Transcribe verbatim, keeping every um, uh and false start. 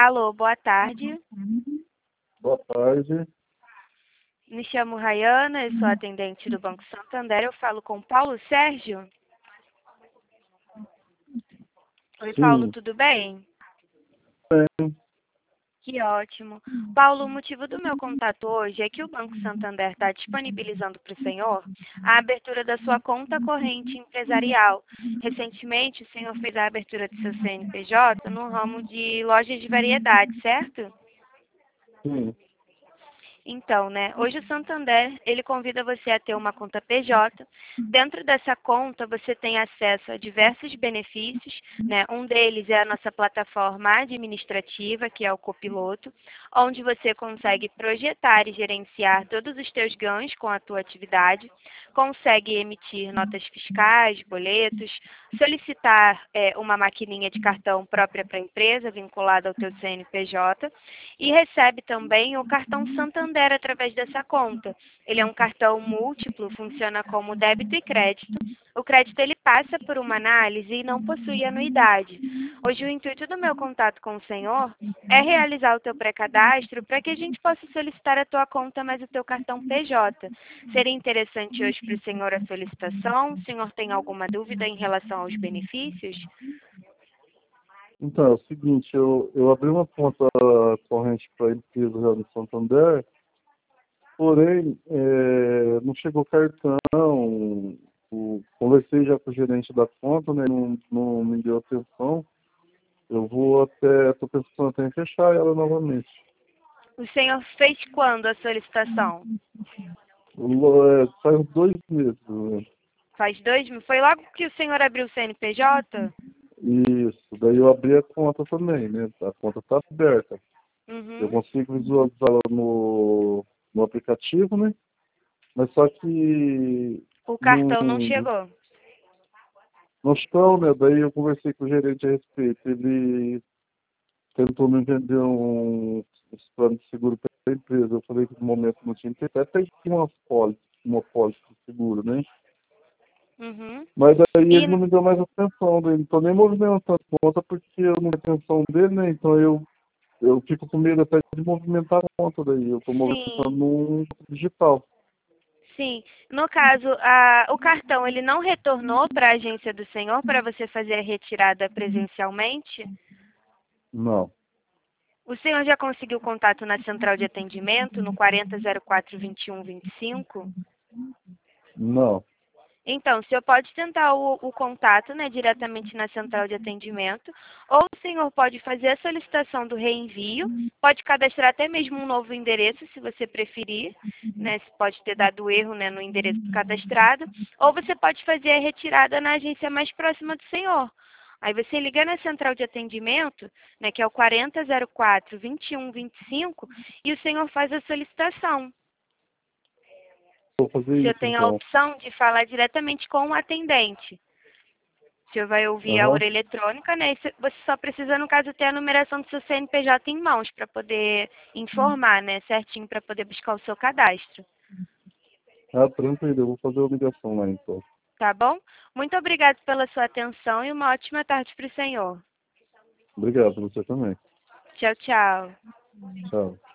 Alô, boa tarde. Boa tarde. Me chamo Rayana, eu sou atendente do Banco Santander. Eu falo com Paulo Sérgio. Oi, Paulo, Sim. tudo bem? Bem. Que ótimo. Paulo, o motivo do meu contato hoje é que o Banco Santander está disponibilizando para o senhor a abertura da sua conta corrente empresarial. Recentemente, o senhor fez a abertura do seu C N P J no ramo de lojas de variedade, certo? Sim. Então, né, hoje o Santander, ele convida você a ter uma conta P J. Dentro dessa conta, você tem acesso a diversos benefícios, né? Um deles é a nossa plataforma administrativa, que é o Copiloto, onde você consegue projetar e gerenciar todos os teus ganhos com a tua atividade, consegue emitir notas fiscais, boletos, solicitar é, uma maquininha de cartão própria para a empresa, vinculada ao teu C N P J, e recebe também o cartão Santander através dessa conta. Ele é um cartão múltiplo, funciona como débito e crédito. O crédito ele passa por uma análise e não possui anuidade. Hoje o intuito do meu contato com o senhor é realizar o teu pré-cadastro para que a gente possa solicitar a tua conta mais o teu cartão P J. Seria interessante hoje para o senhor a solicitação? O senhor tem alguma dúvida em relação aos benefícios? Então, é o seguinte, eu, eu abri uma conta corrente para a empresa já no Santander, porém, é, não chegou cartão, o, conversei já com o gerente da conta, né, não, não me deu atenção, eu vou até, estou pensando até em fechar ela novamente. O senhor fez quando a solicitação? O- é, faz uns dois meses, né? Faz dois? Foi logo que o senhor abriu o C N P J? Isso, daí eu abri a conta também, né, a conta está aberta. Eu Uhum. consigo visualizá-la no, no aplicativo, né? Mas só que O não, cartão não chegou. não estão, né? Daí eu conversei com o gerente a respeito. Ele tentou me vender um, um plano de seguro para a empresa. Eu falei que no momento não tinha interesse. Até tinha uma pólice, uma pólice de seguro, né? Uhum. Mas daí ele não E me deu mais atenção. Daí não estou nem movimentando a conta porque eu não tenho atenção dele, né? Então eu, eu fico com medo até de movimentar a conta daí. Eu estou movimentando sim, no digital. sim. No caso, a, o cartão ele não retornou para a agência do senhor para você fazer a retirada presencialmente? Não, O senhor já conseguiu contato na central de atendimento no quarenta zero quatro vinte e um vinte e cinco? não. Então, o senhor pode tentar o, o contato, né, diretamente na central de atendimento, ou o senhor pode fazer a solicitação do reenvio, pode cadastrar até mesmo um novo endereço, se você preferir, né, se pode ter dado erro, né, no endereço cadastrado, ou você pode fazer a retirada na agência mais próxima do senhor. Aí você liga na central de atendimento, né, que é o quarenta zero quatro vinte e um vinte e cinco, e o senhor faz a solicitação. Vou fazer O senhor isso tem a então. opção de falar diretamente com o atendente. O senhor vai ouvir a Aham. urna eletrônica, né? E cê- você só precisa, no caso, ter a numeração do seu C N P J em mãos para poder informar, né? Certinho para poder buscar o seu cadastro. Ah, tranquilo, eu vou fazer a ligação lá então. Tá bom? Muito obrigada pela sua atenção e uma ótima tarde para o senhor. Obrigado, você também. Tchau, tchau. Tchau.